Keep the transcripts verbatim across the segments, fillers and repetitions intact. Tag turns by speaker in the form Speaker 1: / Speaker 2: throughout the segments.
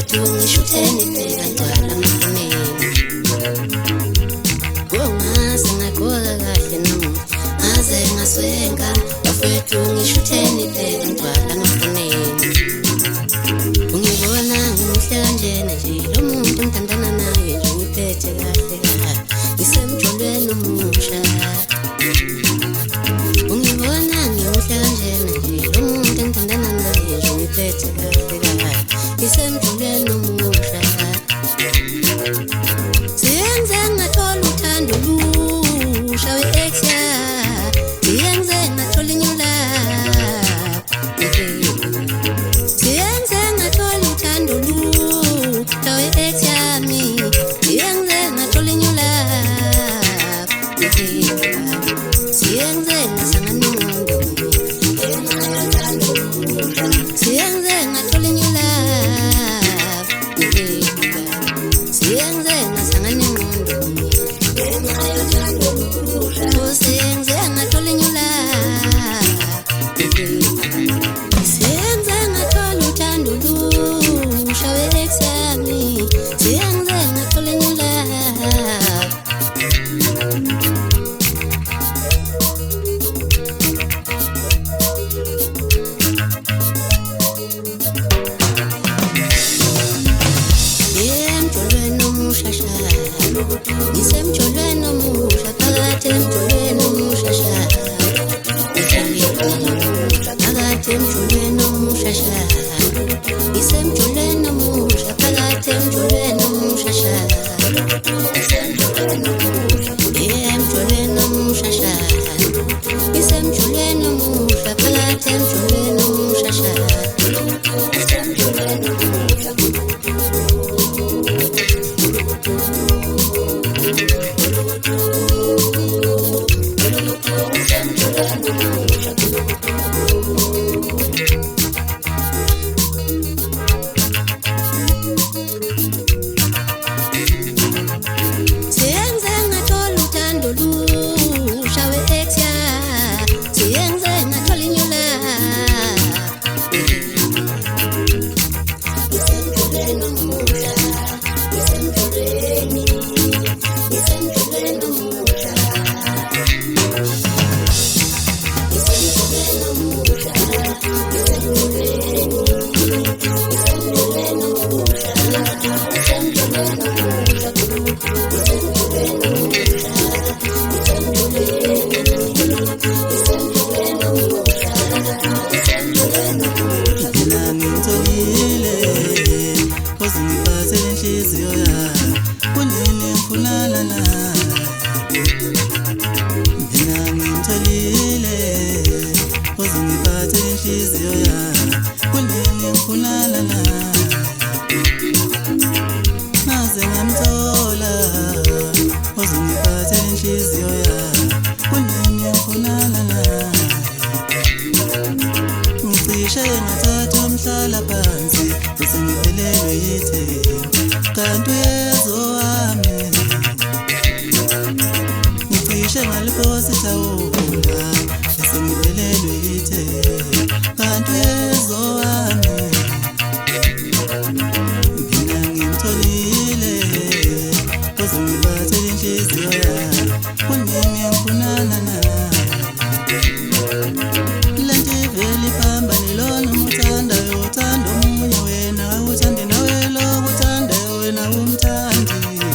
Speaker 1: bafethu ngishutheni phela ngcwala amafonini. Ngongase ngagqoka kahle nami ngaze ngaswenga bafethu ngishutheni phela ngcwala amafonini. Ungibona ngimuhle kanjena nje lo muntu ngithandana naye nje ngiphethe kahle kahle ngisemjolweni omusha. Ungibona ngimuhle kanjena nje lo muntu ngithandana naye nje ngiphethe kahle kahle ngisemjolweni omusha. Siyenze ngathola uthando lusha we-ex ya, siyenze ngathola inyula. Siyenze ngathola uthando lusha we-ex yami, siyenze ngathola inyula. Siyenze ngasangana nomuntu, siyenze ngathola inyula. Siyenze ngasangana nomuntu, siyenze ngathola inyula. Siyenze ngathola uthando lusha we-ex yami, siyenze ngathola inyula. Emjolweni omushasha, ngisemjolweni omusha, phakathi emjolweni omushasha. Phakathi emjolweni omushasha, ngisemjolweni omusha, phakathi emjolweni omushasha. Emjolweni omushasha, ngisemjolweni omusha, phakathi emjolweni omushasha. Siyenze ngathola uthando lusha we-ex ya, siyenze ngathola inyula. Ngisemjolweni omusha, ngisemjolweni, ngisemjolweni omusha. Ngisemjolweni omusha, ngisemjolweni, ngisemjolweni omusha, ngisemjolweni omusha.
Speaker 2: Mina ngitholile uzingiphathele inhliziyo yami, kunini ngifunana naye. Mina ngitholile uzingiphathele inhliziyo yami, kunini ngifunana naye. Ngaze ngamthola uzingiphathele inhliziyo yami, kunini ngifunana naye. Ngicishe ngathatha umhlala phansi bese ngiphelelwe yithemba, kanti uyezo wami. Ngicishe ngaliphosa ithawula bese ngiphelelwe yithemba, kanti uyezo wami. Mina ngimtholile uzingiphathele inhliziyo yami, kunini ngifunana naye. Lento ivele iphamba nilona umuthandayo, uthanda omunye wena uthande nawe lo uthanda wena umthandi.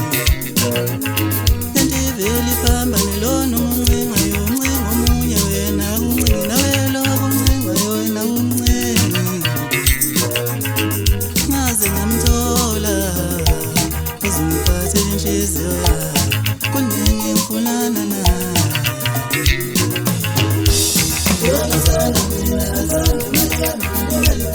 Speaker 2: Lento ivele iphamba nilona umuncingayo, uncinga omunye wena uncinga nawe lo uncinga wena uncinga. Ngaze ngamthola uzingiphathele inhliziyo yami, kunini ngifunana naye. Yona zana mina zana mina